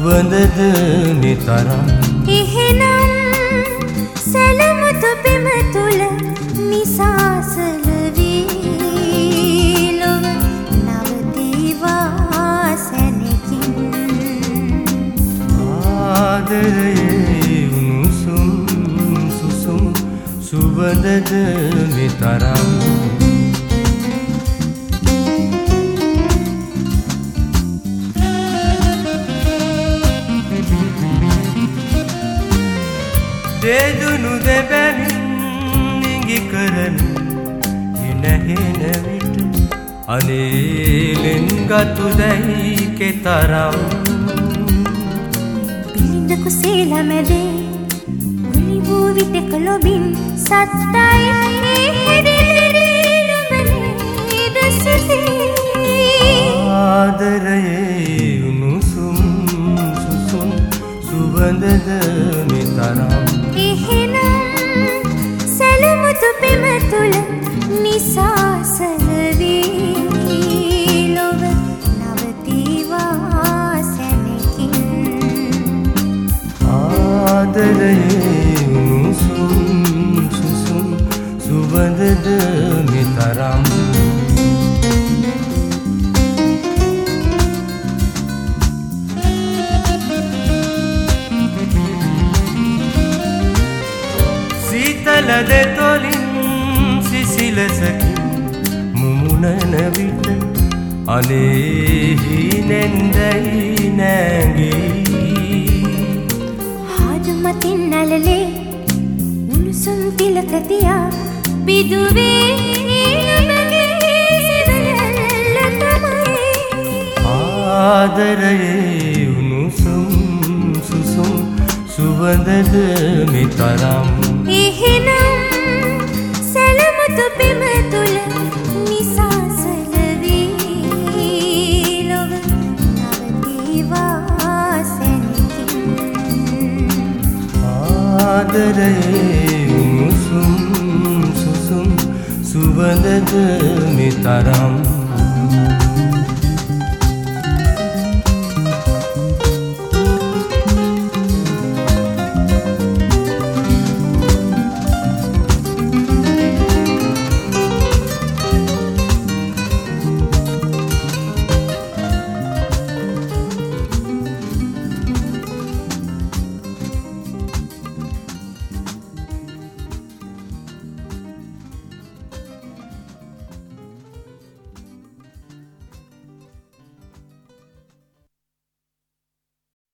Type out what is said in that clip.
සුවඳද මෙතරම් එහෙනම් සැලමුතු පෙම තුල නිසාසල වී ලොව නවතිවා සැනකින් ආදරයේ උණුසුම් සුසුම් සුවඳද මෙතරම් දෙදුණු දෙබැවින් නිඟි කරන එනහෙන විට අනේලෙන් ගතු දැයි කෙතරම් පිළිඳ කුසේල මැදේ උනි වූ විටක ලොබින් සත්තයි හෙදිරි නොබනේ දසසේ ආදරයේ උණුසුම් සුසුම් සුවඳද මෙතරම් එහෙනම් සැලමුතු පෙම තුල නිසාසල වී ලොව නවතිවා සැනකින් ආදරයේ උණුසුම් සුසුම් සුවඳද මෙතරම් සීතල දෙතොලින් සිසිලසකින් මුමුණන විට අනේ හිනෙන්දයි නෑගේ හාදුමතින් නැලලේ උණුසුම් තිලක තියා බිදුවේ නමගේ සිවලල්ල තමයි ආදරයේ උණුසුම් සුසුම් සුවඳද මෙතරම් එහෙනම් සැලමුතු පෙම තුල නිසාසල වී ලොව නවතිවා සැනකින් ආදරයේ උණුසුම් සුසුම් සුවඳද මෙතරම්